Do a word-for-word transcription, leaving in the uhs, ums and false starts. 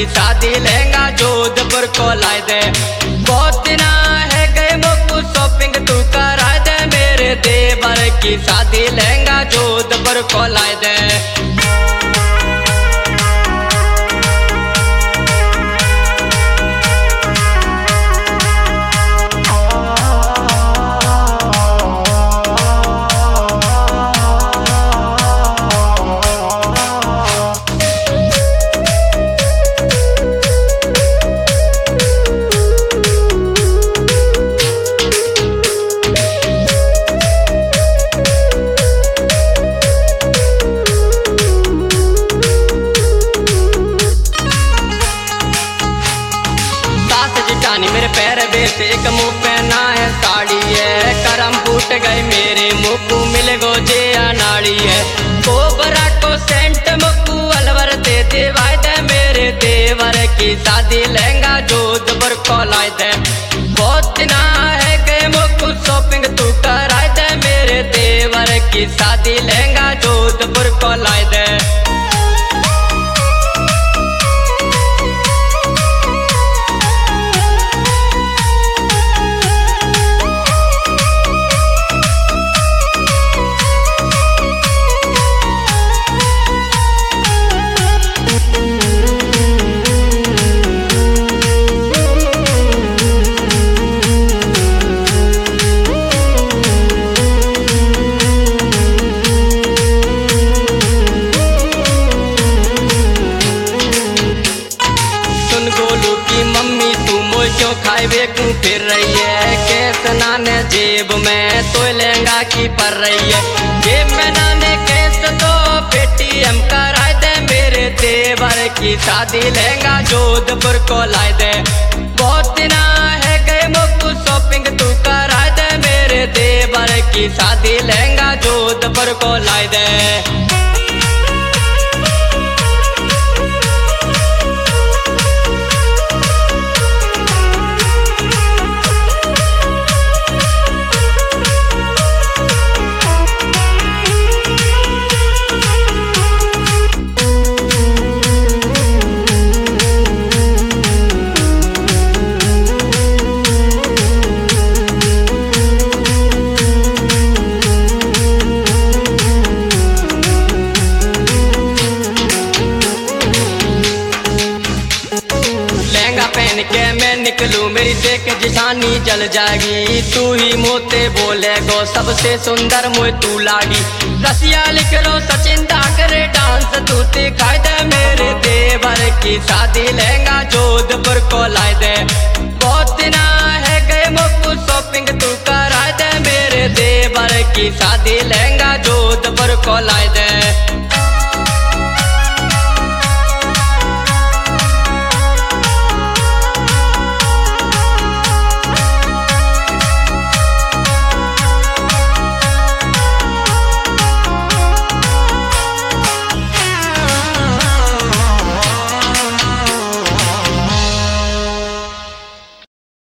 की शादी लहंगा जोधपुर को लाई दे। बहुत दिन है गए मोकू शॉपिंग तू करा दे, मेरे देवर की शादी लहंगा जोधपुर को लाई दे। मेरे पैर बेच एक मुँह पहना है साड़ी है, करम फूट गए मेरे मुँह को मिल गो जे नाड़ी है। कोबरा को सेंट मुक्कू अलवर दे देवाई दे, मेरे देवर की शादी लहंगा जोधपुर को लाई दे। बहुत दिन है गए मुक्कू शॉपिंग तू कराई दे, मेरे देवर की शादी लहंगा जोधपुर को लाई दे। क्यों खाए क्यों फिर रही है, कैसे नाने जेब में तो लहंगा की पर रही है। जेब में नाने कैस तो पेटीएम कराए दे, मेरे देवर की शादी लहंगा जोधपुर को लाई दे। बहुत दिन है गए मुक्कू शॉपिंग तू कराए दे, मेरे देवर की शादी लहंगा जोधपुर को लाई दे। पहन के मैं निकलूं मेरी देख जिसानी जल जाएगी, तू ही मोते बोले गो सबसे सुंदर मुझे तू लागी। रसिया लिख लो सचिन दा करे डांस तू दिखाई दे, मेरे देवर की शादी लहंगा जोधपुर को लाई दे। बहुत दिन है गए मुक्कू शॉपिंग तू करा दे, मेरे देवर की शादी लहंगा जोधपुर को लाई दे।